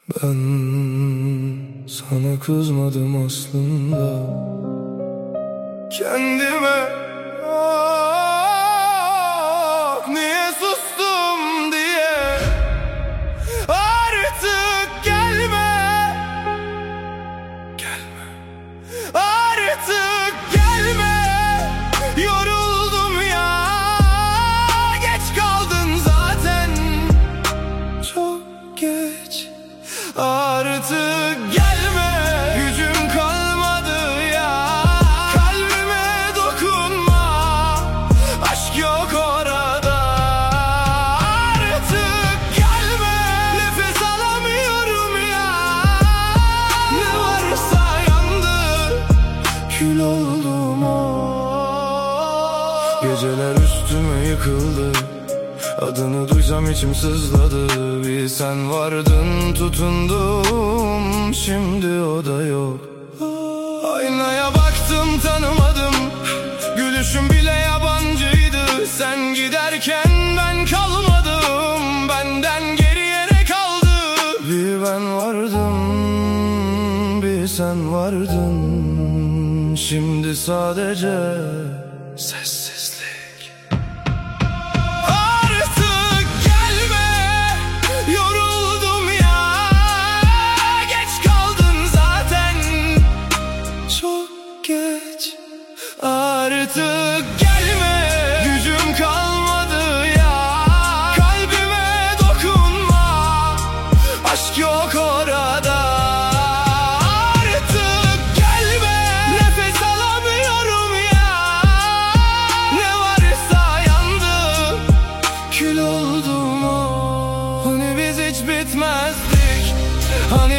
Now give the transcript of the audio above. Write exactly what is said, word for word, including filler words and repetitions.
Ben sana kızmadım aslında. Kendime ah, niye sustum diye. Artık gelme, gelme. Artık gelme. Yoruldum ya, geç kaldın zaten. Çok geç. Artık gelme, gücüm kalmadı ya. Kalbime dokunma, aşk yok orada. Artık gelme, nefes alamıyorum ya. Ne varsa yandı, kül oldum o. Geceler üstüme yıkıldı, adını duysam içim sızladı. Bir sen vardın, tutundum, şimdi o da yok. Aynaya baktım, tanımadım, gülüşüm bile yabancıydı. Sen giderken ben kalmadım, benden geriye ne kaldı? Bir ben vardım, bir sen vardın, şimdi sadece sessizlik. Artık gelme, gücüm kalmadı ya. Kalbime dokunma, aşk yok orada. Artık gelme, nefes alamıyorum ya. Ne varsa yandı, kül oldum o. Hani biz hiç bitmezdik, hani